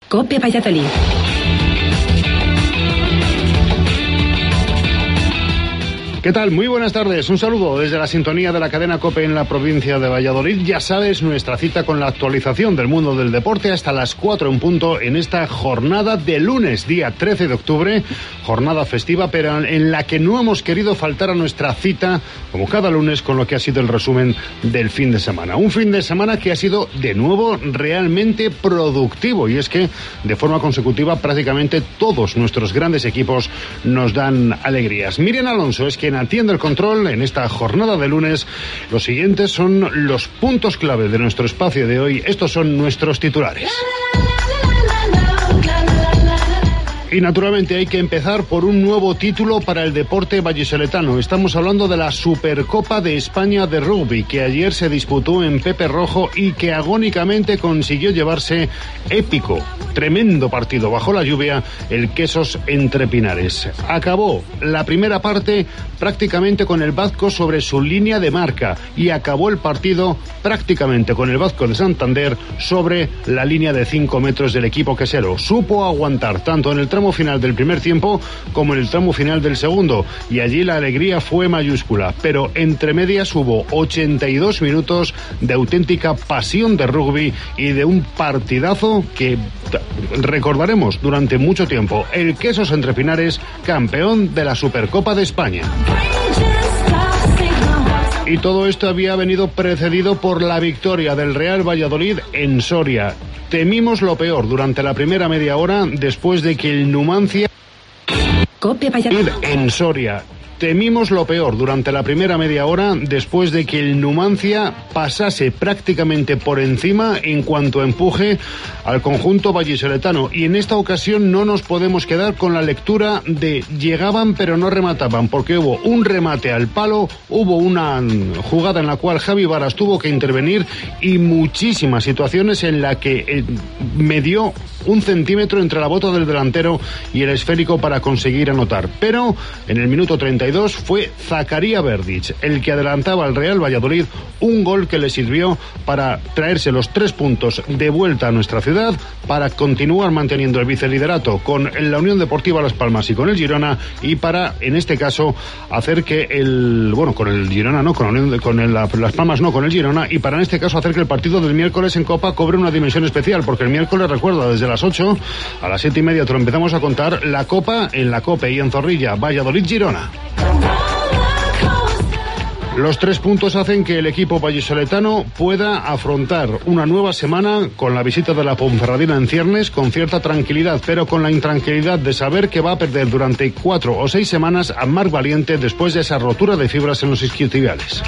COPE Valladolid. ¿Qué tal? Muy buenas tardes. Un saludo desde la sintonía de la cadena COPE en la provincia de Valladolid. Ya sabes, nuestra cita con la actualización del mundo del deporte hasta las 4 en punto en esta jornada de lunes, día 13 de octubre, jornada festiva, pero en la que no hemos querido faltar a nuestra cita, como cada lunes, con lo que ha sido el resumen del fin de semana. Un fin de semana que ha sido, de nuevo, realmente productivo, y es que, de forma consecutiva, prácticamente todos nuestros grandes equipos nos dan alegrías. Miriam Alonso es quien atiende el control en esta jornada de lunes. Los siguientes son los puntos clave de nuestro espacio de hoy. Estos son nuestros titulares. Y naturalmente hay que empezar por un nuevo título para el deporte vallisoletano. Estamos hablando de la Supercopa de España de Rugby, que ayer se disputó en Pepe Rojo y que agónicamente consiguió llevarse épico, tremendo partido bajo la lluvia, el Quesos entre Pinares. Acabó la primera parte prácticamente con el Vazco sobre su línea de marca y acabó el partido prácticamente con el Vazco de Santander sobre la línea de 5 metros del equipo quesero. Supo aguantar tanto en el tramo final del primer tiempo como en el tramo final del segundo, y allí la alegría fue mayúscula, pero entre medias hubo 82 minutos de auténtica pasión de rugby y de un partidazo que recordaremos durante mucho tiempo. El Quesos entre Pinares, campeón de la Supercopa de España. Y todo esto había venido precedido por la victoria del Real Valladolid en Soria. Temimos lo peor durante la primera media hora después de que el Numancia... COPE Valladolid en Soria. Temimos lo peor durante la primera media hora después de que el Numancia pasase prácticamente por encima en cuanto a empuje al conjunto vallisoletano, y en esta ocasión no nos podemos quedar con la lectura de llegaban pero no remataban, porque hubo un remate al palo, hubo una jugada en la cual Javi Varas tuvo que intervenir y muchísimas situaciones en la que medió un centímetro entre la bota del delantero y el esférico para conseguir anotar. Pero en el minuto 32 fue Zakaria Verdic el que adelantaba al Real Valladolid, un gol que le sirvió para traerse los 3 puntos de vuelta a nuestra ciudad, para continuar manteniendo el viceliderato con la Unión Deportiva Las Palmas y con el Girona, y para, en este caso, hacer que con el Girona no, Las Palmas no, con el Girona, y para en este caso hacer que el partido del miércoles en Copa cobre una dimensión especial, porque el miércoles, recuerda, desde las 8 a las 7:30 te lo empezamos a contar, la Copa en la COPE y en Zorrilla, Valladolid-Girona. Los 3 puntos hacen que el equipo vallisoletano pueda afrontar una nueva semana con la visita de la Ponferradina en ciernes con cierta tranquilidad, pero con la intranquilidad de saber que va a perder durante 4 o 6 semanas a Marc Valiente después de esa rotura de fibras en los isquiotibiales.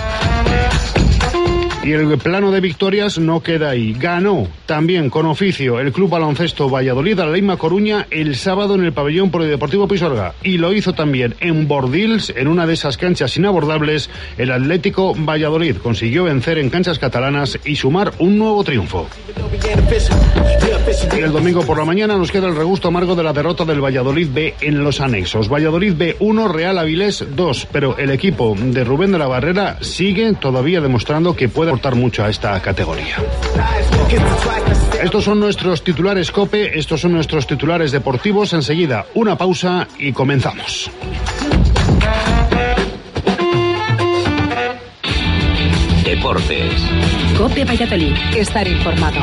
Y el plano de victorias no queda ahí. Ganó también con oficio el Club Baloncesto Valladolid a la Leima Coruña el sábado en el pabellón polideportivo Pisuerga, y lo hizo también en Bordils, en una de esas canchas inabordables. El Atlético Valladolid consiguió vencer en canchas catalanas y sumar un nuevo triunfo. Y el domingo por la mañana nos queda el regusto amargo de la derrota del Valladolid B en los anexos. Valladolid B 1, Real Avilés 2, pero el equipo de Rubén de la Barrera sigue todavía demostrando que puede aportar mucho a esta categoría. Estos son nuestros titulares COPE, estos son nuestros titulares deportivos. Enseguida una pausa y comenzamos. Deportes. COPE Valladolid. Estar informado.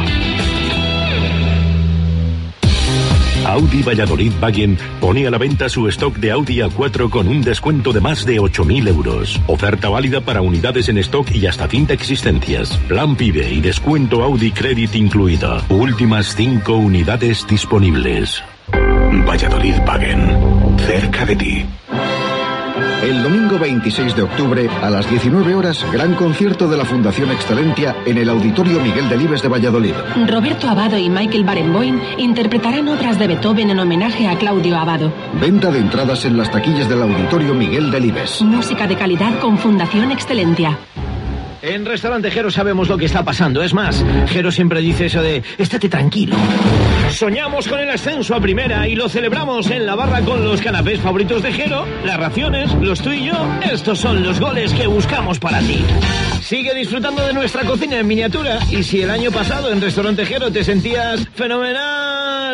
Audi Valladolid Wagen pone a la venta su stock de Audi A4 con un descuento de más de 8.000 euros. Oferta válida para unidades en stock y hasta 30 existencias. Plan PIBE y descuento Audi Credit incluido. Últimas 5 unidades disponibles. Valladolid Wagen. Cerca de ti. El domingo 26 de octubre, a las 19 horas, gran concierto de la Fundación Excelentia en el Auditorio Miguel Delibes de Valladolid. Roberto Abado y Michael Barenboim interpretarán obras de Beethoven en homenaje a Claudio Abado. Venta de entradas en las taquillas del Auditorio Miguel Delibes. Música de calidad con Fundación Excelentia. En Restaurante Jero sabemos lo que está pasando. Es más, Jero siempre dice eso de estate tranquilo. Soñamos con el ascenso a primera y lo celebramos en la barra con los canapés favoritos de Jero, las raciones, los tú y yo. Estos son los goles que buscamos para ti. Sigue disfrutando de nuestra cocina en miniatura, y si el año pasado en Restaurante Jero te sentías fenomenal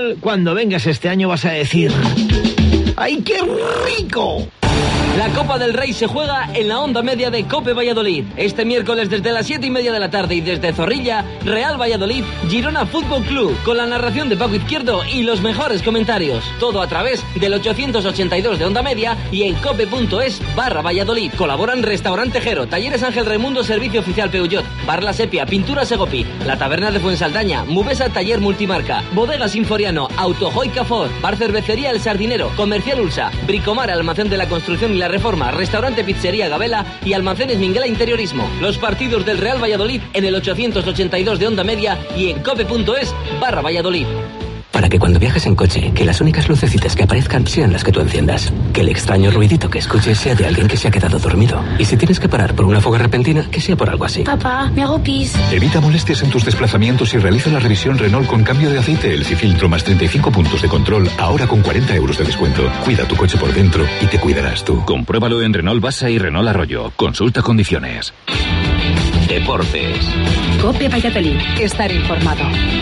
igual cuando vengas este año vas a decir: ¡ay, qué rico! La Copa del Rey se juega en la onda media de COPE Valladolid. Este miércoles desde las 7:30 de la tarde y desde Zorrilla, Real Valladolid, Girona Fútbol Club, con la narración de Paco Izquierdo y los mejores comentarios. Todo a través del 882 de onda media y en cope.es/Valladolid. Colaboran Restaurante Jero, Talleres Ángel Raimundo, Servicio Oficial Peugeot, Bar La Sepia, Pintura Segopi, La Taberna de Fuensaldaña, Mubesa Taller Multimarca, Bodega Sinforiano, Autojoy Cafor, Bar Cervecería El Sardinero, Comercial Ulsa, Bricomar Almacén de la Construcción y la Reforma, Restaurante Pizzería Gabela y Almacenes Minguela Interiorismo. Los partidos del Real Valladolid en el 882 de onda media y en cope.es/Valladolid. Para que cuando viajes en coche, que las únicas lucecitas que aparezcan sean las que tú enciendas. Que el extraño ruidito que escuches sea de alguien que se ha quedado dormido. Y si tienes que parar por una fuga repentina, que sea por algo así. Papá, me hago pis. Evita molestias en tus desplazamientos y realiza la revisión Renault con cambio de aceite, el Cifiltro más 35 puntos de control, ahora con 40 euros de descuento. Cuida tu coche por dentro y te cuidarás tú. Compruébalo en Renault Basa y Renault Arroyo. Consulta condiciones. Deportes. COPE Valladolid. Estar informado.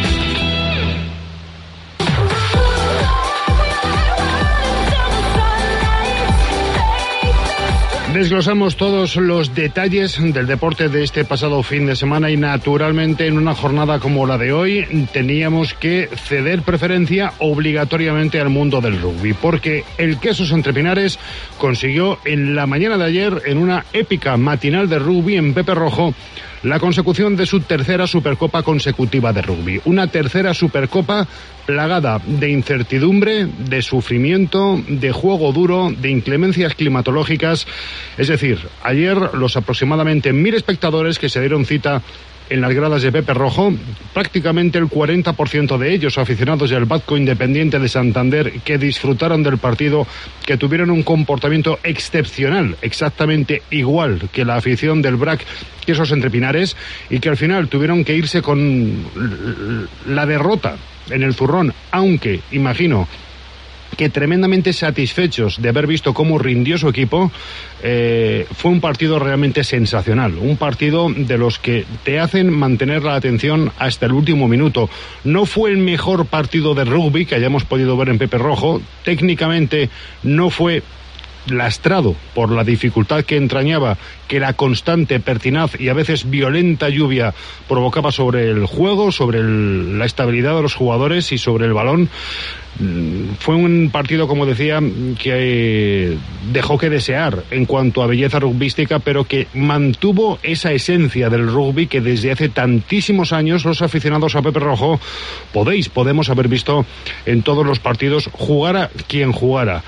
Desglosamos todos los detalles del deporte de este pasado fin de semana y naturalmente en una jornada como la de hoy teníamos que ceder preferencia obligatoriamente al mundo del rugby, porque el Quesos Entre Pinares consiguió en la mañana de ayer, en una épica matinal de rugby en Pepe Rojo, la consecución de su tercera Supercopa consecutiva de rugby. Una tercera Supercopa plagada de incertidumbre, de sufrimiento, de juego duro, de inclemencias climatológicas. Es decir, ayer los aproximadamente 1000 espectadores que se dieron cita en las gradas de Pepe Rojo, prácticamente el 40% de ellos aficionados del Batco Independiente de Santander, que disfrutaron del partido, que tuvieron un comportamiento excepcional, exactamente igual que la afición del BRAC Quesos Entre Pinares, y que al final tuvieron que irse con la derrota en el zurrón, aunque imagino que tremendamente satisfechos de haber visto cómo rindió su equipo. Fue un partido realmente sensacional, un partido de los que te hacen mantener la atención hasta el último minuto. No fue el mejor partido de rugby que hayamos podido ver en Pepe Rojo, técnicamente no fue lastrado por la dificultad que entrañaba que la constante, pertinaz y a veces violenta lluvia provocaba sobre el juego, sobre la estabilidad de los jugadores y sobre el balón. Fue un partido, como decía, que dejó que desear en cuanto a belleza rugbística, pero que mantuvo esa esencia del rugby que desde hace tantísimos años los aficionados a Pepe Rojo podemos haber visto en todos los partidos, jugara quien jugara.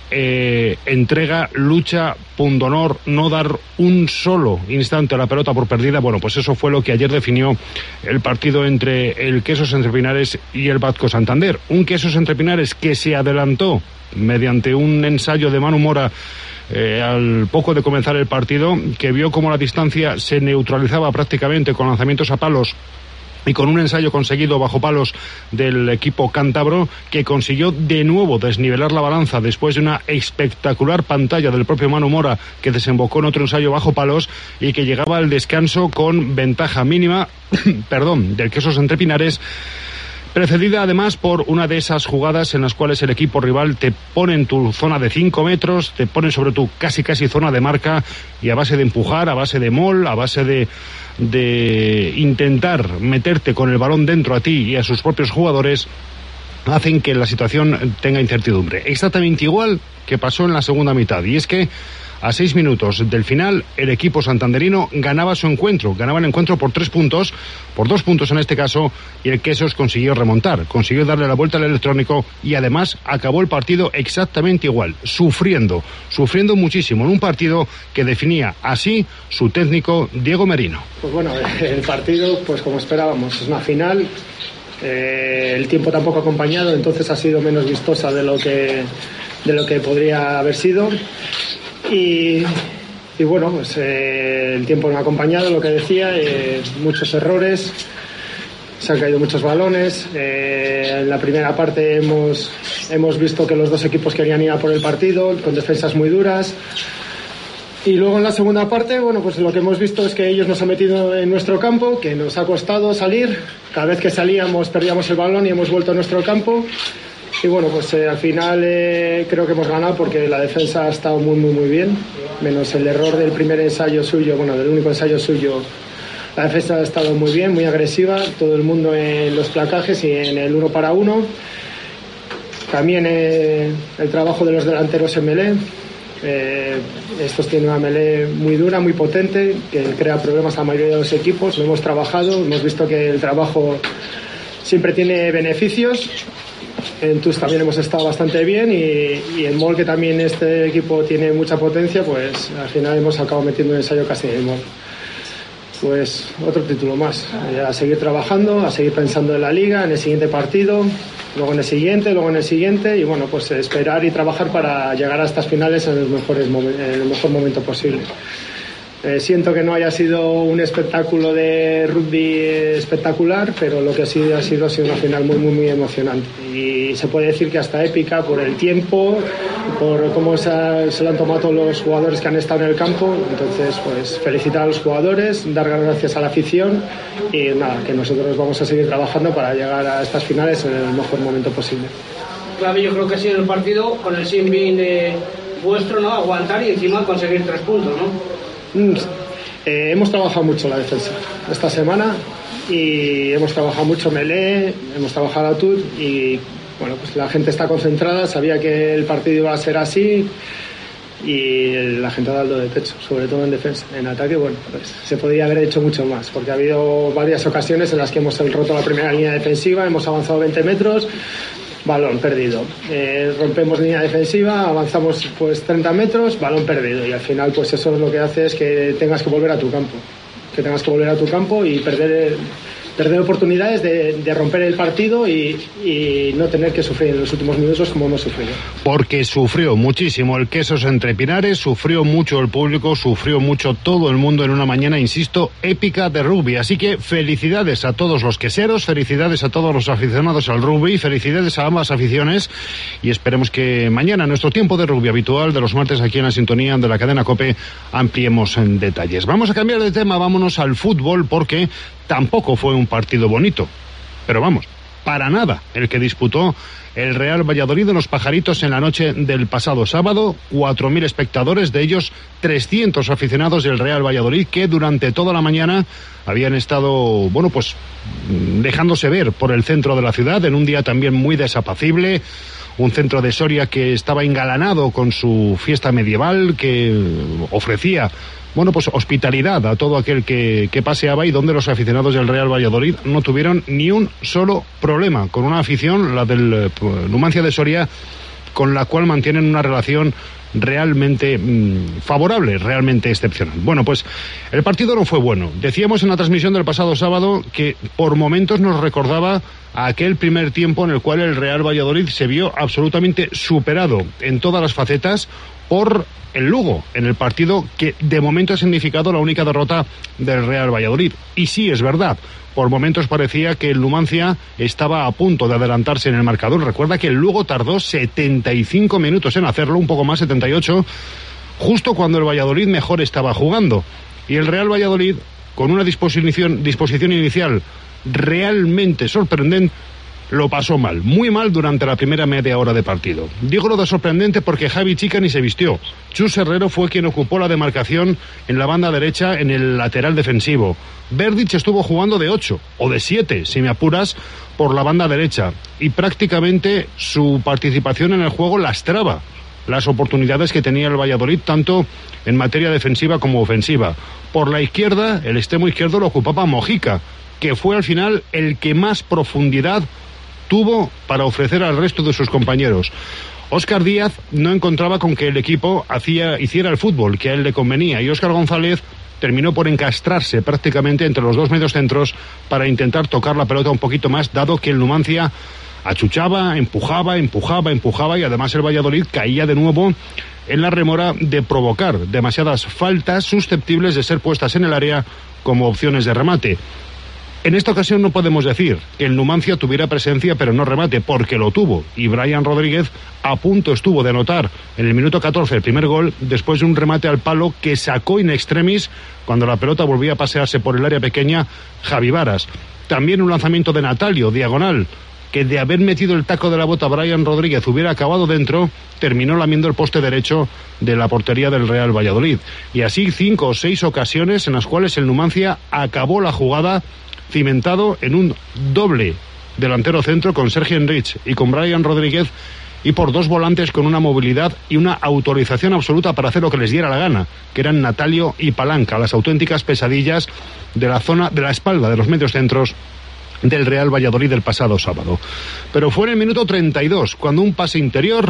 Entrega, lucha, pundonor, no dar un solo instante a la pelota por perdida. Bueno, pues eso fue lo que ayer definió el partido entre el Quesos Entre Pinares y el Batco Santander. Un Quesos Entre Pinares que se adelantó mediante un ensayo de Manu Mora al poco de comenzar el partido, que vio como la distancia se neutralizaba prácticamente con lanzamientos a palos y con un ensayo conseguido bajo palos del equipo cántabro, que consiguió de nuevo desnivelar la balanza después de una espectacular pantalla del propio Manu Mora, que desembocó en otro ensayo bajo palos y que llegaba al descanso con ventaja mínima del Quesos Entre Pinares, precedida además por una de esas jugadas en las cuales el equipo rival te pone en tu zona de 5 metros, te pone sobre tu casi zona de marca, y a base de empujar, a base de mol, a base de intentar meterte con el balón dentro a ti y a sus propios jugadores, hacen que la situación tenga incertidumbre. Exactamente igual que pasó en la segunda mitad, y es que a 6 minutos del final el equipo santanderino ganaba el encuentro por 3 puntos, por 2 puntos en este caso, y el Quesos consiguió remontar, consiguió darle la vuelta al electrónico y además acabó el partido exactamente igual, sufriendo muchísimo, en un partido que definía así su técnico Diego Merino. Pues bueno, el partido, pues como esperábamos, es una final, el tiempo tampoco ha acompañado, entonces ha sido menos vistosa de lo que podría haber sido. Y bueno, pues el tiempo no ha acompañado, lo que decía, muchos errores, se han caído muchos balones. En la primera parte hemos visto que los dos equipos querían ir a por el partido, con defensas muy duras. Y luego en la segunda parte, bueno, pues lo que hemos visto es que ellos nos han metido en nuestro campo, que nos ha costado salir. Cada vez que salíamos perdíamos el balón y hemos vuelto a nuestro campo. Y bueno, pues al final creo que hemos ganado porque la defensa ha estado muy bien, menos el error del primer ensayo suyo, bueno, del único ensayo suyo. La defensa ha estado muy bien, muy agresiva, todo el mundo en los placajes y en el 1 para 1. También el trabajo de los delanteros en melee. Estos tienen una melee muy dura, muy potente, que crea problemas a la mayoría de los equipos. Lo hemos trabajado, hemos visto que el trabajo siempre tiene beneficios. En TUS también hemos estado bastante bien y en MOL, que también este equipo tiene mucha potencia, pues al final hemos acabado metiendo un ensayo casi en el MOL. Pues otro título más, a seguir trabajando, a seguir pensando en la liga, en el siguiente partido, luego en el siguiente y bueno, pues esperar y trabajar para llegar a estas finales en el mejor momento posible. Siento que no haya sido un espectáculo de rugby espectacular, pero lo que sí ha sido una final muy emocionante y se puede decir que hasta épica por el tiempo, por cómo se lo han tomado los jugadores que han estado en el campo. Entonces, pues felicitar a los jugadores, dar gracias a la afición y nada, que nosotros vamos a seguir trabajando para llegar a estas finales en el mejor momento posible. Clave, yo creo que ha sido el partido con el sin-bin vuestro, ¿no? Aguantar y encima conseguir 3 puntos, ¿no? Hemos trabajado mucho la defensa esta semana y hemos trabajado mucho melee, hemos trabajado a TUT y bueno, pues la gente está concentrada, sabía que el partido iba a ser así y la gente ha dado de techo, sobre todo en defensa. En ataque, bueno, pues se podría haber hecho mucho más porque ha habido varias ocasiones en las que hemos roto la primera línea defensiva, hemos avanzado 20 metros, balón perdido, rompemos línea defensiva, avanzamos pues 30 metros, balón perdido y al final pues eso es lo que hace es que tengas que volver a tu campo y perder oportunidades de romper el partido y no tener que sufrir en los últimos minutos como hemos sufrido. Porque sufrió muchísimo el Quesos Entre Pinares, sufrió mucho el público, sufrió mucho todo el mundo en una mañana, insisto, épica de rugby. Así que felicidades a todos los queseros, felicidades a todos los aficionados al rugby, felicidades a ambas aficiones y esperemos que mañana, en nuestro tiempo de rugby habitual de los martes aquí en la sintonía de la cadena COPE, ampliemos en detalles. Vamos a cambiar de tema, vámonos al fútbol porque tampoco fue un partido bonito, pero vamos, para nada el que disputó el Real Valladolid en Los Pajaritos en la noche del pasado sábado. 4.000 espectadores, de ellos 300 aficionados del Real Valladolid que durante toda la mañana habían estado, bueno, pues dejándose ver por el centro de la ciudad en un día también muy desapacible. Un centro de Soria que estaba engalanado con su fiesta medieval, que ofrecía, bueno, pues hospitalidad a todo aquel que paseaba y donde los aficionados del Real Valladolid no tuvieron ni un solo problema con una afición, la del Numancia de Soria, con la cual mantienen una relación realmente favorable, realmente excepcional. Bueno, pues el partido no fue bueno. Decíamos en la transmisión del pasado sábado que por momentos nos recordaba a aquel primer tiempo en el cual el Real Valladolid se vio absolutamente superado en todas las facetas por el Lugo, en el partido que de momento ha significado la única derrota del Real Valladolid. Y sí, es verdad, por momentos parecía que el Numancia estaba a punto de adelantarse en el marcador. Recuerda que el Lugo tardó 75 minutos en hacerlo, un poco más, 78, justo cuando el Valladolid mejor estaba jugando. Y el Real Valladolid, con una disposición inicial realmente sorprendente, lo pasó mal, muy mal durante la primera media hora de partido. Digo lo de sorprendente porque Javi Chica ni se vistió. Chus Herrero fue quien ocupó la demarcación en la banda derecha en el lateral defensivo. Verdic estuvo jugando de 8 o de 7, si me apuras, por la banda derecha y prácticamente su participación en el juego lastraba las oportunidades que tenía el Valladolid, tanto en materia defensiva como ofensiva. Por la izquierda, el extremo izquierdo lo ocupaba Mojica, que fue al final el que más profundidad tuvo para ofrecer al resto de sus compañeros. Óscar Díaz no encontraba con que el equipo hiciera el fútbol que a él le convenía y Óscar González terminó por encastrarse prácticamente entre los dos mediocentros para intentar tocar la pelota un poquito más, dado que el Numancia achuchaba, empujaba y además el Valladolid caía de nuevo en la remora de provocar demasiadas faltas susceptibles de ser puestas en el área como opciones de remate. En esta ocasión no podemos decir que el Numancia tuviera presencia pero no remate, porque lo tuvo, y Brian Rodríguez a punto estuvo de anotar en el minuto 14 el primer gol, después de un remate al palo que sacó in extremis cuando la pelota volvía a pasearse por el área pequeña Javi Varas. También un lanzamiento de Natalio, diagonal, que de haber metido el taco de la bota Brian Rodríguez hubiera acabado dentro, terminó lamiendo el poste derecho de la portería del Real Valladolid. Y así 5 o 6 ocasiones en las cuales el Numancia acabó la jugada cimentado en un doble delantero centro con Sergi Enrich y con Brian Rodríguez, y por 2 volantes con una movilidad y una autorización absoluta para hacer lo que les diera la gana, que eran Natalio y Palanca, las auténticas pesadillas de la zona, de la espalda de los medios centros del Real Valladolid del pasado sábado. Pero fue en el minuto 32 cuando un pase interior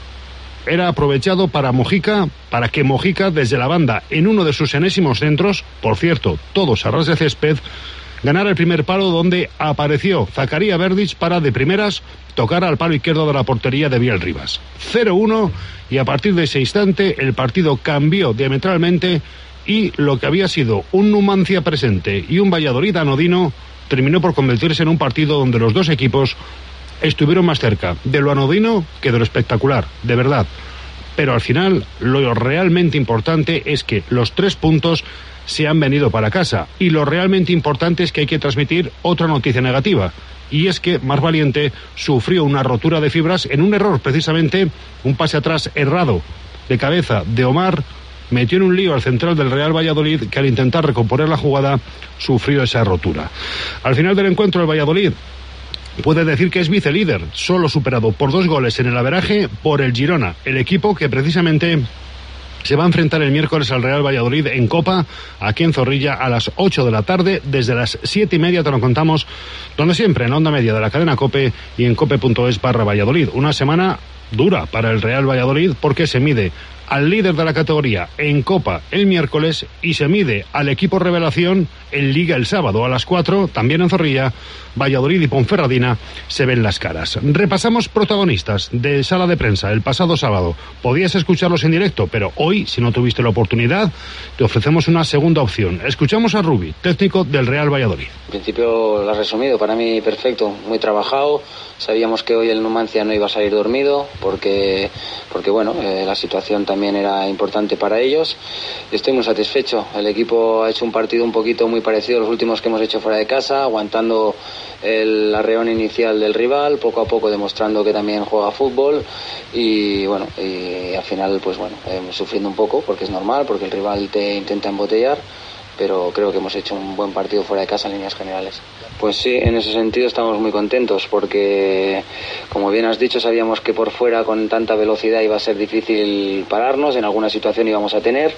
era aprovechado para que Mojica desde la banda, en uno de sus enésimos centros, por cierto, todos a ras de césped, ganara el primer palo, donde apareció Zakaria Verdic para de primeras tocar al palo izquierdo de la portería de Biel Rivas. 0-1, y a partir de ese instante el partido cambió diametralmente, y lo que había sido un Numancia presente y un Valladolid anodino terminó por convertirse en un partido donde los dos equipos estuvieron más cerca de lo anodino que de lo espectacular, de verdad. Pero al final lo realmente importante es que los 3 puntos se han venido para casa, y lo realmente importante es que hay que transmitir otra noticia negativa, y es que Marc Valiente sufrió una rotura de fibras en un error, precisamente un pase atrás errado de cabeza de Omar, metió en un lío al central del Real Valladolid, que al intentar recomponer la jugada sufrió esa rotura. Al final del encuentro el Valladolid puede decir que es vicelíder, solo superado por 2 goles en el averaje por el Girona, el equipo que precisamente se va a enfrentar el miércoles al Real Valladolid en Copa, aquí en Zorrilla, a las 8 de la tarde. Desde las 7:30 te lo contamos, donde siempre, en Onda Media de la cadena COPE y en cope.es/Valladolid. Una semana dura para el Real Valladolid, porque se mide al líder de la categoría en Copa el miércoles y se mide al equipo revelación en Liga el sábado a las 4, también en Zorrilla. Valladolid y Ponferradina se ven las caras. Repasamos protagonistas de sala de prensa el pasado sábado. Podías escucharlos en directo, pero hoy, si no tuviste la oportunidad, te ofrecemos una segunda opción. Escuchamos a Rubi, técnico del Real Valladolid. En principio lo has resumido, para mí perfecto, muy trabajado. Sabíamos que hoy el Numancia no iba a salir dormido porque bueno, la situación también era importante para ellos. Estoy muy satisfecho. El equipo ha hecho un partido un poquito muy parecido a los últimos que hemos hecho fuera de casa, aguantando el arreón inicial del rival, poco a poco demostrando que también juega fútbol, y bueno, y al final pues bueno, sufriendo un poco, porque es normal, porque el rival te intenta embotellar, pero creo que hemos hecho un buen partido fuera de casa en líneas generales. Pues sí, en ese sentido estamos muy contentos, porque como bien has dicho, sabíamos que por fuera con tanta velocidad iba a ser difícil pararnos, en alguna situación íbamos a tener.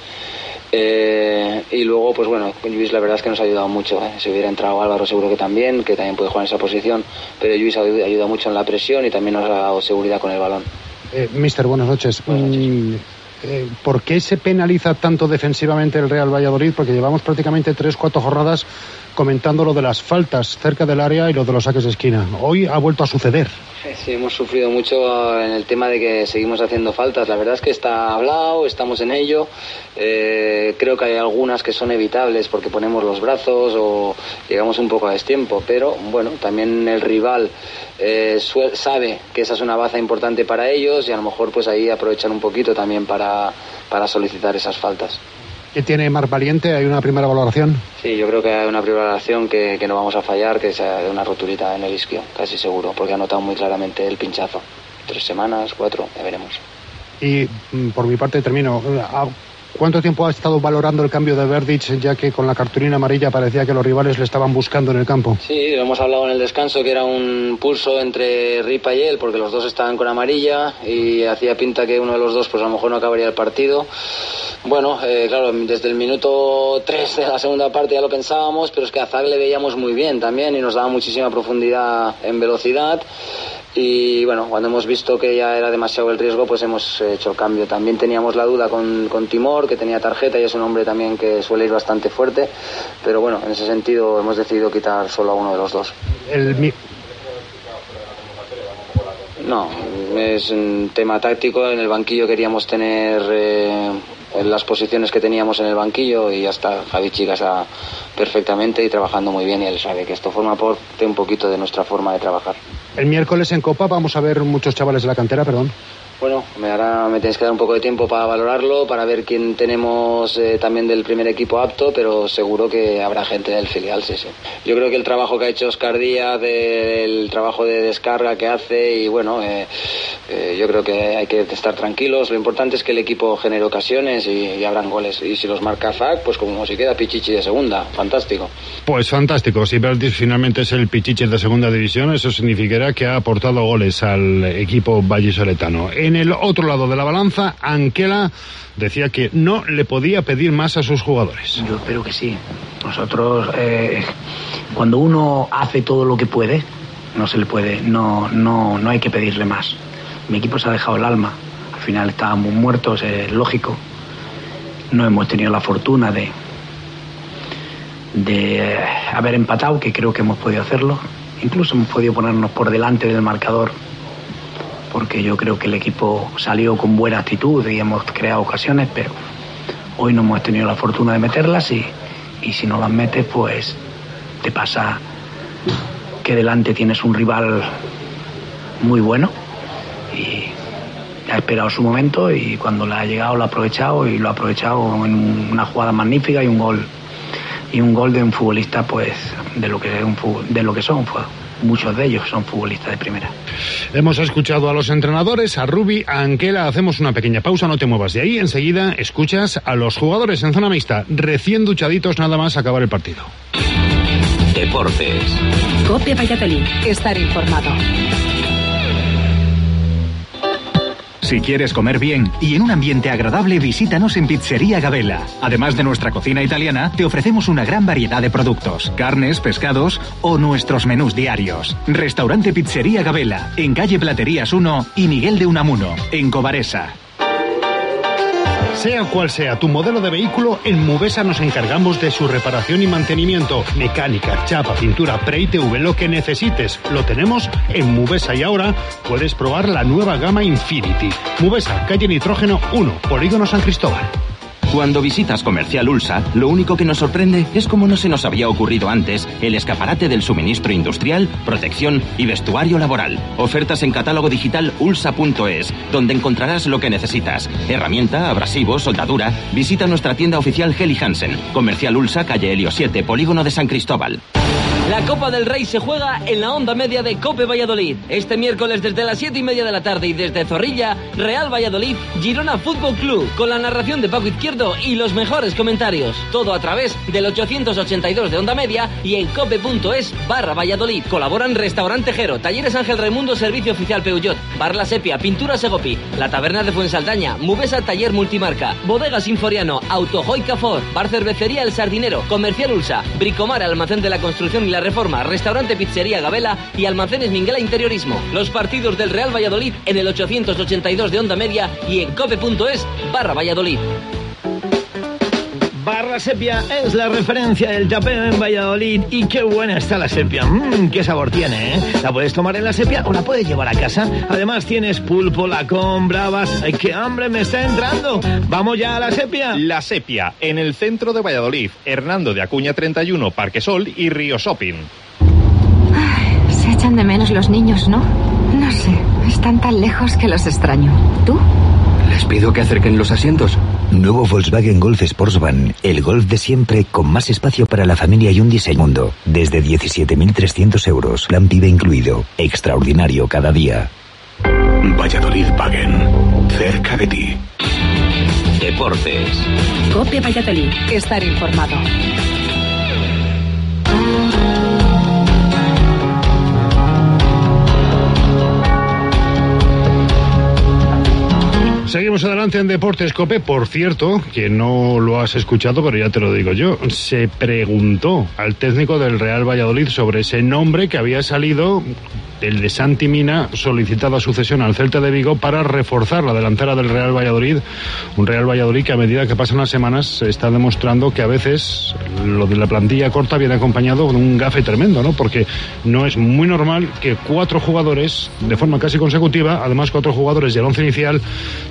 Y luego pues bueno, Lluís la verdad es que nos ha ayudado mucho, Si hubiera entrado Álvaro seguro que también puede jugar en esa posición, pero Lluís ayuda mucho en la presión y también nos ha dado seguridad con el balón. Mister, buenas noches. ¿Por qué se penaliza tanto defensivamente el Real Valladolid? Porque llevamos prácticamente 3-4 jornadas comentando lo de las faltas cerca del área y lo de los saques de esquina. Hoy ha vuelto a suceder. Sí, hemos sufrido mucho en el tema de que seguimos haciendo faltas. La verdad es que está hablado, estamos en ello. Creo que hay algunas que son evitables porque ponemos los brazos o llegamos un poco a destiempo, pero bueno, también el rival sabe que esa es una baza importante para ellos, y a lo mejor pues ahí aprovechan un poquito también para solicitar esas faltas. ¿Qué tiene Marc Valiente? ¿Hay una primera valoración? Sí, yo creo que hay una primera valoración que no vamos a fallar, que es una roturita en el isquio, casi seguro, porque ha notado muy claramente el pinchazo. 3 semanas, 4, ya veremos. Y por mi parte termino. ¿Cuánto tiempo ha estado valorando el cambio de Verdic, ya que con la cartulina amarilla parecía que los rivales le estaban buscando en el campo? Sí, lo hemos hablado en el descanso, que era un pulso entre Ripa y él, porque los dos estaban con amarilla y hacía pinta que uno de los dos pues a lo mejor no acabaría el partido. Bueno, claro, desde el minuto 3 de la segunda parte ya lo pensábamos, pero es que a Zag le veíamos muy bien también y nos daba muchísima profundidad en velocidad. Y bueno, cuando hemos visto que ya era demasiado el riesgo, pues hemos hecho el cambio. También teníamos la duda con Timor, que tenía tarjeta y es un hombre también que suele ir bastante fuerte, pero bueno, en ese sentido hemos decidido quitar solo a uno de los dos. No, es un tema táctico. En el banquillo queríamos tener en las posiciones que teníamos en el banquillo, y ya está, Javi Chica está perfectamente y trabajando muy bien, y él sabe que esto forma parte un poquito de nuestra forma de trabajar. El miércoles en Copa vamos a ver muchos chavales de la cantera, perdón. Bueno, me tenéis que dar un poco de tiempo para valorarlo, para ver quién tenemos también del primer equipo apto, pero seguro que habrá gente del filial, sí. Yo creo que el trabajo que ha hecho Óscar Díaz, el trabajo de descarga que hace, y bueno, yo creo que hay que estar tranquilos. Lo importante es que el equipo genere ocasiones y habrán goles. Y si los marca Zak, pues como si queda Pichichi de segunda, fantástico. Pues fantástico, si Bertis finalmente es el Pichichi de segunda división, eso significará que ha aportado goles al equipo vallisoletano. En el otro lado de la balanza, Anquela decía que no le podía pedir más a sus jugadores. Yo espero que sí. Nosotros, cuando uno hace todo lo que puede, no se le puede, no hay que pedirle más. Mi equipo se ha dejado el alma. Al final estábamos muertos, es lógico. No hemos tenido la fortuna de haber empatado, que creo que hemos podido hacerlo. Incluso hemos podido ponernos por delante del marcador, porque yo creo que el equipo salió con buena actitud y hemos creado ocasiones, pero hoy no hemos tenido la fortuna de meterlas, y si no las metes, pues te pasa que delante tienes un rival muy bueno y ha esperado su momento, y cuando le ha llegado lo ha aprovechado, y lo ha aprovechado en una jugada magnífica y un gol de un futbolista, pues de lo que son. Muchos de ellos son futbolistas de primera. Hemos escuchado a los entrenadores, a Rubi, a Anquela. Hacemos una pequeña pausa, no te muevas de ahí. Enseguida escuchas a los jugadores en zona mixta, recién duchaditos nada más acabar el partido. Deportes. COPE Valladolid. Estar informado. Si quieres comer bien y en un ambiente agradable, visítanos en Pizzería Gabela. Además de nuestra cocina italiana, te ofrecemos una gran variedad de productos, carnes, pescados o nuestros menús diarios. Restaurante Pizzería Gabela, en calle Platerías 1 y Miguel de Unamuno, en Cobaresa. Sea cual sea tu modelo de vehículo, en Mubesa nos encargamos de su reparación y mantenimiento. Mecánica, chapa, pintura, pre-ITV, lo que necesites, lo tenemos en Mubesa. Y ahora puedes probar la nueva gama Infinity. Mubesa, calle Nitrógeno 1, Polígono San Cristóbal. Cuando visitas Comercial Ulsa, lo único que nos sorprende es cómo no se nos había ocurrido antes el escaparate del suministro industrial, protección y vestuario laboral. Ofertas en catálogo digital ulsa.es, donde encontrarás lo que necesitas. Herramienta, abrasivos, soldadura. Visita nuestra tienda oficial Heli Hansen. Comercial Ulsa, calle Helio 7, Polígono de San Cristóbal. La Copa del Rey se juega en la onda media de COPE Valladolid. Este miércoles desde las 7:30 de la tarde y desde Zorrilla, Real Valladolid, Girona Fútbol Club, con la narración de Paco Izquierdo y los mejores comentarios. Todo a través del 882 de onda media y en cope.es/Valladolid. Colaboran Restaurante Jero, Talleres Ángel Raimundo, Servicio Oficial Peugeot, Bar La Sepia, Pintura Segopi, La Taberna de Fuensaldaña, Mubesa Taller Multimarca, Bodega Sinforiano, Autojoy Cafor, Bar Cervecería El Sardinero, Comercial Ulsa, Bricomar, Almacén de la Construcción y la Reforma, Restaurante Pizzería Gabela y Almacenes Minguela Interiorismo. Los partidos del Real Valladolid en el 882 de onda media y en cope.es/Valladolid. Barra Sepia es la referencia del tapeo en Valladolid, y qué buena está la sepia. Qué sabor tiene, ¿eh? La puedes tomar en la sepia o la puedes llevar a casa. Además tienes pulpo, lacón, bravas. ¡Ay, qué hambre me está entrando! ¡Vamos ya a la sepia! La Sepia, en el centro de Valladolid, Hernando de Acuña 31, Parque Sol y Río Shopping. Ay, se echan de menos los niños, ¿no? No sé, están tan lejos que los extraño. ¿Tú? Les pido que acerquen los asientos. Nuevo Volkswagen Golf Sportsvan, el Golf de siempre, con más espacio para la familia y un diseño mundo. Desde 17.300 euros, plan PIB incluido. Extraordinario cada día. Valladolid Wagen, cerca de ti. Deportes. COPE Valladolid, estar informado. Seguimos adelante en Deportes COPE. Por cierto, que no lo has escuchado, pero ya te lo digo yo, se preguntó al técnico del Real Valladolid sobre ese nombre que había salido, el de Santi Mina, solicitaba sucesión al Celta de Vigo para reforzar la delantera del Real Valladolid. Un Real Valladolid que a medida que pasan las semanas se está demostrando que a veces lo de la plantilla corta viene acompañado de un gafe tremendo, ¿no? Porque no es muy normal que 4 jugadores, de forma casi consecutiva, además 4 jugadores del once inicial,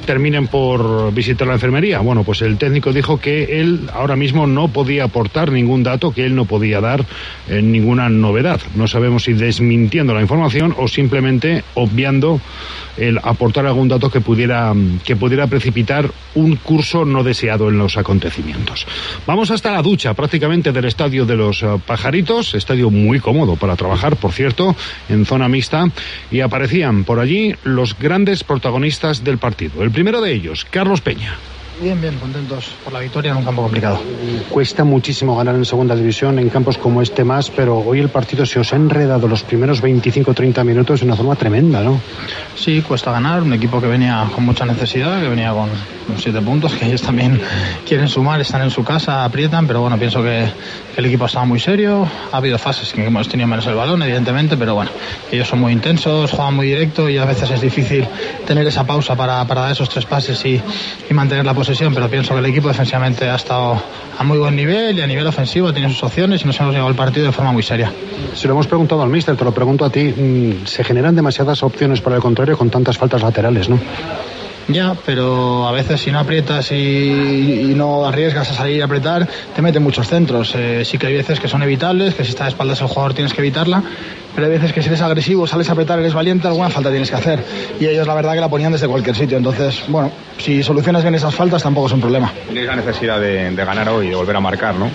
terminen por visitar la enfermería. Bueno, pues el técnico dijo que él ahora mismo no podía aportar ningún dato, que él no podía dar ninguna novedad. No sabemos si desmintiendo la información o simplemente obviando el aportar algún dato que pudiera precipitar un curso no deseado en los acontecimientos. Vamos hasta la ducha prácticamente del estadio de los Pajaritos, estadio muy cómodo para trabajar, por cierto, en zona mixta, y aparecían por allí los grandes protagonistas del partido. El primero de ellos, Carlos Peña. Bien, contentos por la victoria en un campo complicado. Cuesta muchísimo ganar en segunda división en campos como este más, pero hoy el partido se os ha enredado los primeros 25-30 minutos de una forma tremenda, ¿no? Sí, cuesta ganar, un equipo que venía con mucha necesidad, que venía con 7 puntos, que ellos también quieren sumar, están en su casa, aprietan, pero bueno, pienso que el equipo estaba muy serio, ha habido fases que hemos tenido menos el balón, evidentemente, pero bueno, ellos son muy intensos, juegan muy directo y a veces es difícil tener esa pausa para dar esos 3 pases y mantener la posesión, pero pienso que el equipo defensivamente ha estado a muy buen nivel y a nivel ofensivo ha tenido sus opciones y nos hemos llevado el partido de forma muy seria. Se lo hemos preguntado al míster, te lo pregunto a ti, se generan demasiadas opciones para el contrario con tantas faltas laterales, ¿no? Ya, pero a veces si no aprietas y no arriesgas a salir a apretar, te meten muchos centros. Sí que hay veces que son evitables, que si está de espaldas el jugador tienes que evitarla, pero hay veces que si eres agresivo, sales a apretar, eres valiente, alguna falta tienes que hacer. Y ellos la verdad que la ponían desde cualquier sitio. Entonces, bueno, si solucionas bien esas faltas tampoco es un problema. Tenéis la necesidad de ganar hoy, de volver a marcar, ¿no?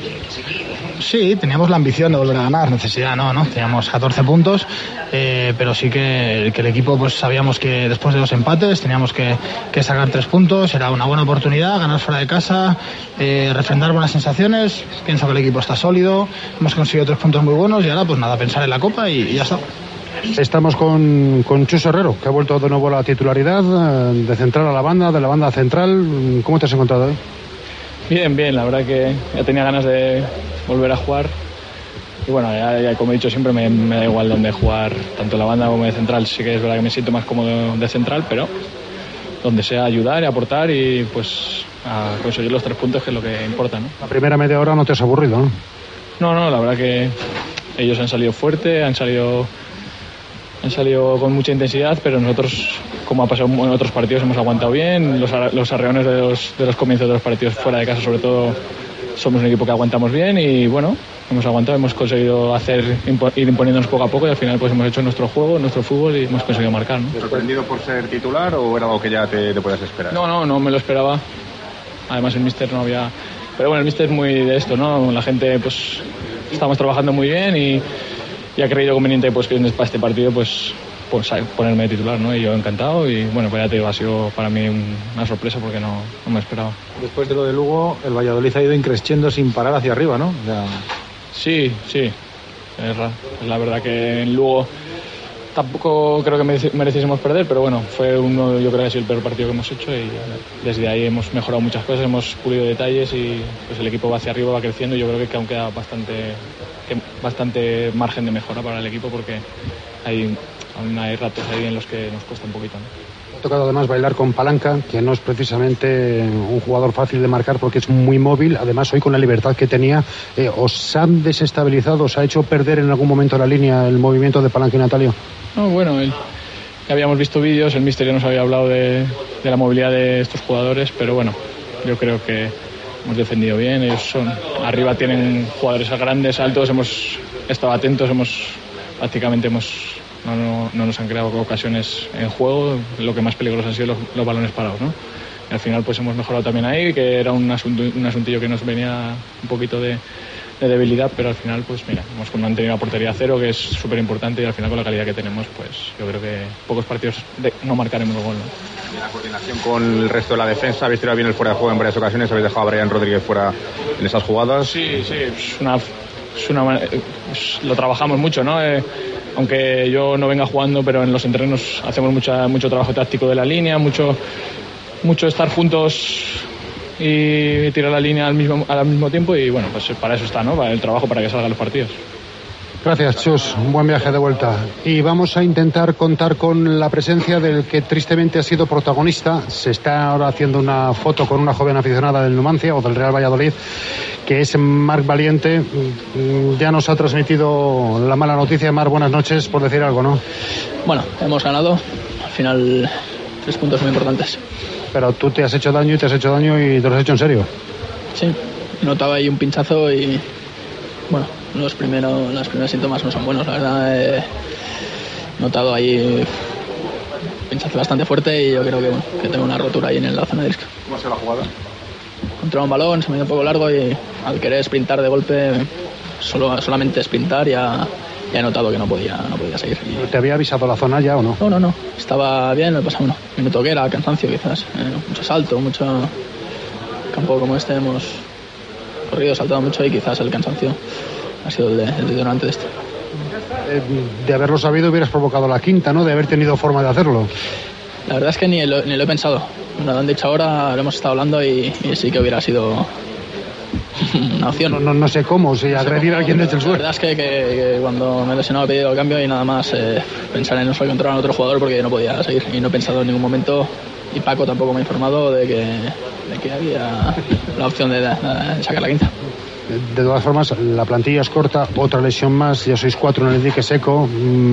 Sí, teníamos la ambición de volver a ganar, necesidad no, teníamos 14 puntos, pero sí que el equipo pues sabíamos que después de 2 empates teníamos que sacar 3 puntos, era una buena oportunidad, ganar fuera de casa, refrendar buenas sensaciones, pienso que el equipo está sólido, hemos conseguido 3 puntos muy buenos y ahora pues nada, pensar en la Copa y ya está. Estamos con Chus Herrero, que ha vuelto de nuevo a la titularidad, de central a la banda, de la banda a central. ¿Cómo te has encontrado hoy? Bien, la verdad que ya tenía ganas de volver a jugar y bueno, ya como he dicho siempre me da igual dónde jugar, tanto en la banda como de central. Sí que es verdad que me siento más cómodo de central, pero donde sea ayudar y aportar y pues a conseguir los 3 puntos, que es lo que importa, ¿no? La primera media hora no te has aburrido, ¿no? No, la verdad que ellos han salido fuerte, han salido con mucha intensidad, pero nosotros, como ha pasado en otros partidos, hemos aguantado bien. Los arreones de los comienzos de los partidos fuera de casa, sobre todo, somos un equipo que aguantamos bien y bueno, hemos aguantado, hemos conseguido ir imponiéndonos poco a poco y al final pues hemos hecho nuestro juego, nuestro fútbol y hemos conseguido marcar, ¿no? ¿Sorprendido por ser titular o era algo que ya te podías esperar? No me lo esperaba. Además el míster no había... Pero bueno, el míster es muy de esto, ¿no? La gente pues estamos trabajando muy bien y ha creído conveniente pues que para este partido pues ponerme de titular, ¿no? Y yo encantado y bueno, pues ya te digo, ha sido para mí una sorpresa porque no me esperaba. Después de lo de Lugo, el Valladolid ha ido increciendo sin parar hacia arriba, ¿no? Sí, es la verdad que en Lugo tampoco creo que mereciésemos perder, pero bueno, yo creo que ha sido el peor partido que hemos hecho y desde ahí hemos mejorado muchas cosas, hemos pulido detalles y pues el equipo va hacia arriba, va creciendo y yo creo que aún queda bastante margen de mejora para el equipo porque aún hay ratos ahí en los que nos cuesta un poquito, ¿no? Ha tocado además bailar con Palanca, que no es precisamente un jugador fácil de marcar porque es muy móvil. Además, hoy con la libertad que tenía, ¿os han desestabilizado, os ha hecho perder en algún momento la línea el movimiento de Palanca y Natalio? No, bueno, ya habíamos visto vídeos, el míster ya nos había hablado de la movilidad de estos jugadores, pero bueno, yo creo que hemos defendido bien. Ellos arriba tienen jugadores grandes, altos, hemos estado atentos, prácticamente no nos han creado ocasiones en juego, lo que más peligroso han sido los balones parados, ¿no? Y al final pues hemos mejorado también ahí, que era un asuntillo que nos venía un poquito de debilidad, pero al final pues mira, hemos mantenido la portería a 0, que es súper importante y al final con la calidad que tenemos pues yo creo que pocos partidos no marcaremos el gol, ¿no? Y la coordinación con el resto de la defensa, habéis tirado bien el fuera de juego en varias ocasiones, habéis dejado a Brian Rodríguez fuera en esas jugadas. Sí, lo trabajamos mucho, ¿no? Aunque yo no venga jugando, pero en los entrenos hacemos mucho trabajo táctico de la línea, mucho estar juntos y tirar la línea al mismo tiempo y bueno, pues para eso está, ¿no? Para el trabajo, para que salgan los partidos. Gracias, Chus. Un buen viaje de vuelta. Y vamos a intentar contar con la presencia del que tristemente ha sido protagonista. Se está ahora haciendo una foto con una joven aficionada del Numancia o del Real Valladolid, que es Marc Valiente. Ya nos ha transmitido la mala noticia. Marc, buenas noches, por decir algo, ¿no? Bueno, hemos ganado. Al final, 3 puntos muy importantes. Pero tú te has hecho daño y te lo has hecho en serio. Sí, notaba ahí un pinchazo y bueno, los primeros síntomas no son buenos, la verdad. He notado ahí un pinchazo bastante fuerte y yo creo que tengo una rotura ahí en la zona de disco. ¿Cómo ha sido la jugada? Controla un balón, se me dio un poco largo y al querer sprintar de golpe, solamente sprintar, ya he notado que no podía seguir. ¿Te había avisado la zona ya o no? No. Estaba bien, me pasaba uno. Me toqué, era cansancio quizás. Mucho salto, mucho campo como este. Hemos corrido, saltado mucho y quizás el cansancio ha sido el detonante de esto. De haberlo sabido hubieras provocado la quinta, ¿no? De haber tenido forma de hacerlo. La verdad es que ni lo he pensado. Nos lo han dicho ahora, lo hemos estado hablando y sí que hubiera sido una opción. No sé cómo, si agredir a alguien desde el suelo. La verdad es que cuando me he lesionado he pedido el cambio y nada más pensar en no solo controlar a otro jugador porque no podía seguir y no he pensado en ningún momento, y Paco tampoco me ha informado de que había la opción de sacar la quinta. De todas formas, la plantilla es corta, otra lesión más, ya sois 4 en el dique seco,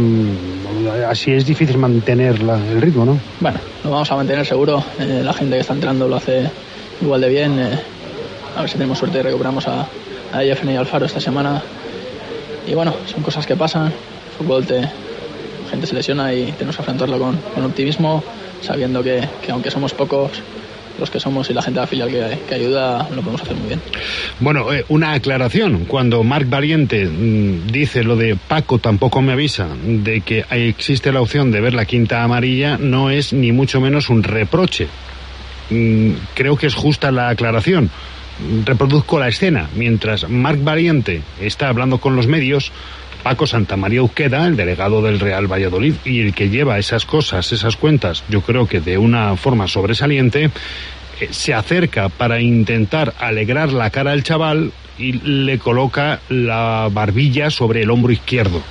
así es difícil mantener el ritmo, ¿no? Bueno, lo vamos a mantener seguro, la gente que está entrando lo hace igual de bien, a ver si tenemos suerte y recuperamos a Jeffrey y Alfaro esta semana. Y bueno, son cosas que pasan, el fútbol gente se lesiona y tenemos que afrontarlo con optimismo, sabiendo que aunque somos pocos los que somos y la gente de la filial que ayuda, lo podemos hacer muy bien. Bueno, una aclaración. Cuando Marc Valiente dice lo de Paco tampoco me avisa de que existe la opción de ver la quinta amarilla, no es ni mucho menos un reproche. Creo que es justa la aclaración. Reproduzco la escena. Mientras Marc Valiente está hablando con los medios, Paco Santamaría Uqueda, el delegado del Real Valladolid y el que lleva esas cosas, esas cuentas, yo creo que de una forma sobresaliente, se acerca para intentar alegrar la cara al chaval y le coloca la barbilla sobre el hombro izquierdo.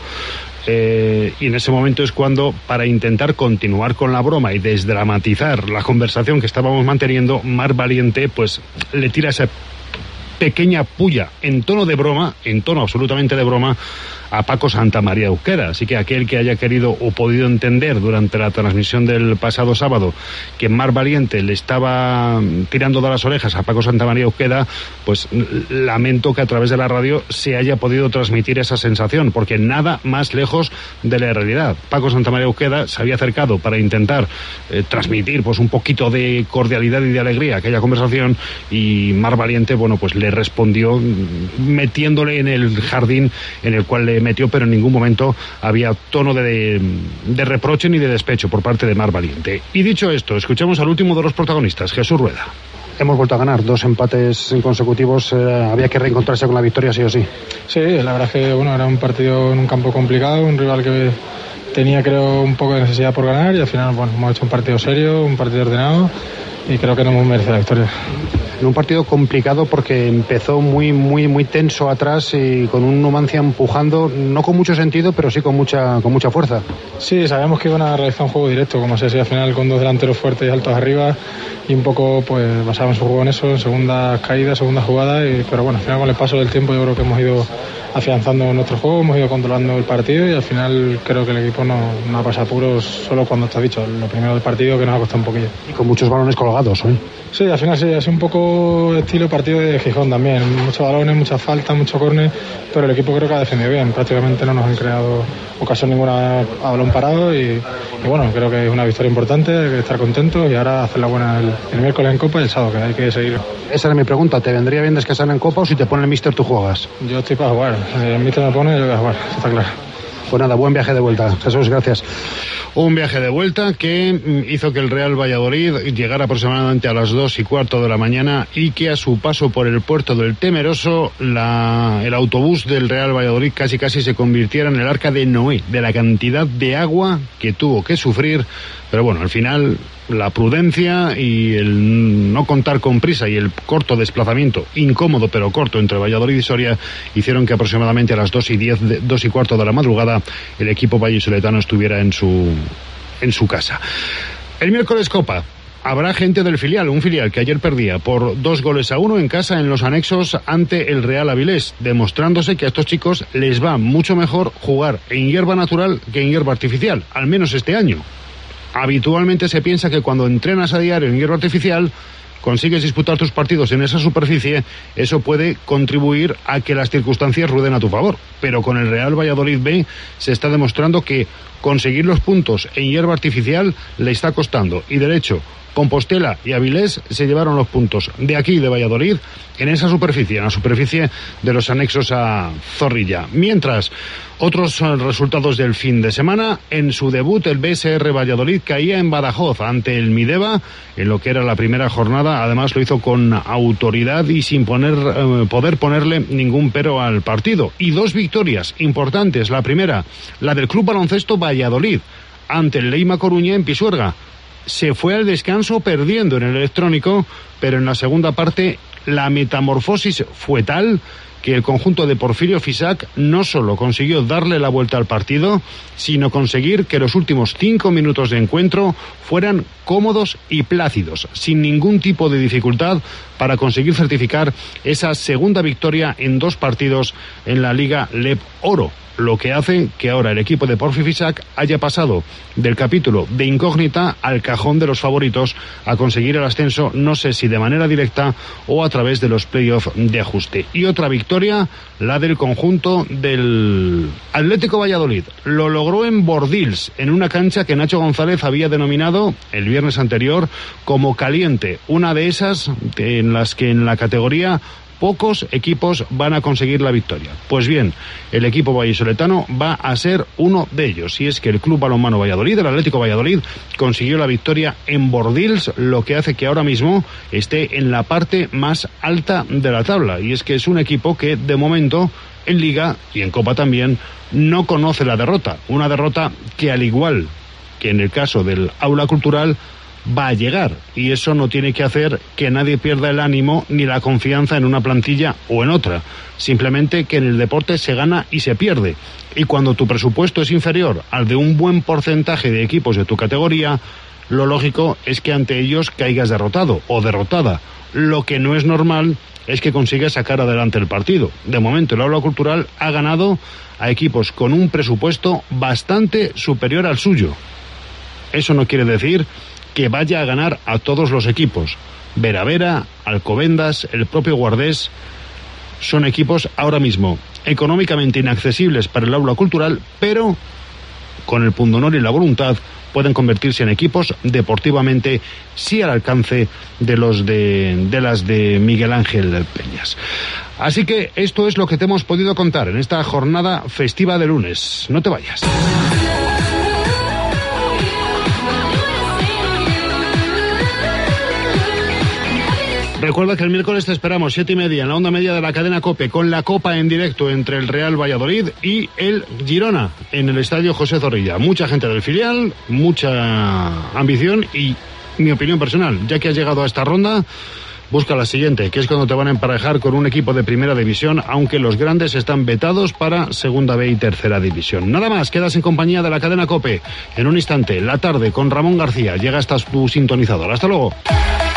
Y en ese momento es cuando, para intentar continuar con la broma y desdramatizar la conversación que estábamos manteniendo, Marc Valiente pues le tira esa pequeña puya en tono de broma, en tono absolutamente de broma, a Paco Santamaría Uqueda. Así que aquel que haya querido o podido entender durante la transmisión del pasado sábado que Marc Valiente le estaba tirando de las orejas a Paco Santamaría Uqueda, pues lamento que a través de la radio se haya podido transmitir esa sensación, porque nada más lejos de la realidad. Paco Santamaría Uqueda se había acercado para intentar transmitir pues un poquito de cordialidad y de alegría a aquella conversación, y Marc Valiente, bueno, pues le respondió metiéndole en el jardín en el cual le metió, pero en ningún momento había tono de reproche ni de despecho por parte de Marc Valiente. Y dicho esto, escuchamos al último de los protagonistas, Jesús Rueda. Hemos vuelto a ganar 2 empates consecutivos, había que reencontrarse con la victoria sí o sí. Sí, la verdad es que bueno, era un partido en un campo complicado, un rival que tenía creo un poco de necesidad por ganar, y al final bueno, hemos hecho un partido serio, un partido ordenado, y creo que no hemos merecido la victoria. En un partido complicado porque empezó muy tenso atrás y con un Numancia empujando, no con mucho sentido, pero sí con mucha fuerza. Sí, sabíamos que iban a realizar un juego directo, como se decía, al final con 2 delanteros fuertes y altos arriba, y un poco pues basábamos su juego en eso, en segundas caídas, segundas jugadas, pero bueno, al final con el paso del tiempo yo creo que hemos ido afianzando nuestro juego, hemos ido controlando el partido, y al final creo que el equipo no ha pasado apuros solo cuando te has dicho lo primero del partido, que nos ha costado un poquillo. Y con muchos balones colgados, ¿eh? Sí, al final sí, es un poco estilo partido de Gijón también, muchos balones, muchas faltas, mucho córner, pero el equipo creo que ha defendido bien, prácticamente no nos han creado ocasión ninguna a balón parado, y bueno, creo que es una victoria importante, hay que estar contentos y ahora hacer la buena el miércoles en Copa y el sábado, que hay que seguir. Esa era mi pregunta, ¿te vendría bien descansar en Copa o si te pone el míster tú juegas? Yo estoy para jugar, si el míster me pone yo voy a jugar, está claro. Pues nada, buen viaje de vuelta. Jesús, gracias. Un viaje de vuelta que hizo que el Real Valladolid llegara aproximadamente a las 2:15 de la mañana, y que a su paso por el puerto del Temeroso el autobús del Real Valladolid casi se convirtiera en el arca de Noé, de la cantidad de agua que tuvo que sufrir. Pero bueno, al final la prudencia y el no contar con prisa y el corto desplazamiento, incómodo pero corto, entre Valladolid y Soria, hicieron que aproximadamente a las 2:15 de la madrugada el equipo vallisoletano estuviera en su casa. El miércoles Copa. Habrá gente del filial, un filial que ayer perdía por 2-1 en casa en los anexos ante el Real Avilés, demostrándose que a estos chicos les va mucho mejor jugar en hierba natural que en hierba artificial, al menos este año. Habitualmente se piensa que cuando entrenas a diario en hierba artificial, consigues disputar tus partidos en esa superficie, eso puede contribuir a que las circunstancias rueden a tu favor. Pero con el Real Valladolid B se está demostrando que conseguir los puntos en hierba artificial le está costando. Y de hecho, Compostela y Avilés se llevaron los puntos de aquí, de Valladolid, en esa superficie, en la superficie de los anexos a Zorrilla. Mientras, otros resultados del fin de semana: en su debut el BSR Valladolid caía en Badajoz ante el Mideva en lo que era la primera jornada. Además lo hizo con autoridad y sin poder ponerle ningún pero al partido. Y dos victorias importantes. La primera, la del Club Baloncesto Valladolid ante el Leima Coruña en Pisuerga. Se fue al descanso perdiendo en el electrónico, pero en la segunda parte la metamorfosis fue tal que el conjunto de Porfirio Fisac no solo consiguió darle la vuelta al partido, sino conseguir que los últimos 5 minutos de encuentro fueran cómodos y plácidos, sin ningún tipo de dificultad, para conseguir certificar esa segunda victoria en 2 partidos en la Liga LEP Oro, lo que hace que ahora el equipo de Porfi Fisac haya pasado del capítulo de incógnita al cajón de los favoritos a conseguir el ascenso, no sé si de manera directa o a través de los playoffs de ajuste. Y otra victoria, la del conjunto del Atlético Valladolid. Lo logró en Bordils, en una cancha que Nacho González había denominado el viernes anterior como caliente, una de esas en las que en la categoría pocos equipos van a conseguir la victoria. Pues bien, el equipo vallisoletano va a ser uno de ellos, y es que el Club Balonmano Valladolid, el Atlético Valladolid, consiguió la victoria en Bordils, lo que hace que ahora mismo esté en la parte más alta de la tabla, y es que es un equipo que de momento en Liga y en Copa también no conoce la derrota, una derrota que, al igual que en el caso del Aula Cultural, va a llegar, y eso no tiene que hacer que nadie pierda el ánimo ni la confianza en una plantilla o en otra. Simplemente que en el deporte se gana y se pierde, y cuando tu presupuesto es inferior al de un buen porcentaje de equipos de tu categoría, lo lógico es que ante ellos caigas derrotado o derrotada. Lo que no es normal es que consigas sacar adelante el partido. De momento el Aula Cultural ha ganado a equipos con un presupuesto bastante superior al suyo. Eso no quiere decir que vaya a ganar a todos los equipos. Vera, Alcobendas, el propio Guardés, son equipos ahora mismo económicamente inaccesibles para el Aula Cultural, pero con el pundonor y la voluntad pueden convertirse en equipos deportivamente sí al alcance de los de las de Miguel Ángel Peñas. Así que esto es lo que te hemos podido contar en esta jornada festiva de lunes. No te vayas. Recuerda que el miércoles te esperamos 7:30 en la onda media de la cadena COPE, con la Copa en directo entre el Real Valladolid y el Girona en el estadio José Zorrilla. Mucha gente del filial, mucha ambición y mi opinión personal, ya que has llegado a esta ronda, busca la siguiente, que es cuando te van a emparejar con un equipo de primera división, aunque los grandes están vetados para segunda B y tercera división. Nada más, quedas en compañía de la cadena COPE. En un instante, la tarde con Ramón García. Llega hasta tu sintonizador. Hasta luego.